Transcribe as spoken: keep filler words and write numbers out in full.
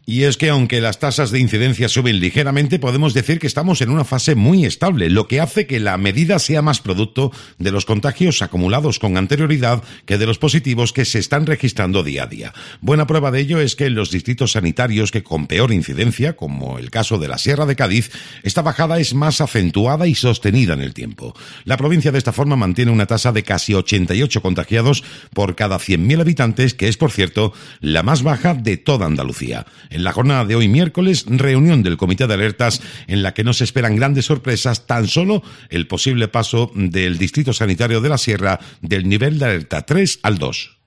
Y es que aunque las tasas de incidencia suben ligeramente, podemos decir que estamos en una fase muy estable, lo que hace que la medida sea más producto de los contagios acumulados con anterioridad que de los positivos que se están registrando día a día. Buena prueba de ello es que en los distritos sanitarios que con peor incidencia, como el caso de la Sierra de Cádiz, esta bajada es más acentuada y sostenida en el tiempo. La provincia de esta forma mantiene una tasa de casi ochenta y ocho contagiados por cada cien mil habitantes, que es, por cierto, la más baja de toda Andalucía. En la jornada de hoy miércoles, reunión del Comité de Alertas en la que no se esperan grandes sorpresas, tan solo el posible paso del Distrito Sanitario de la Sierra del nivel de alerta tres al dos.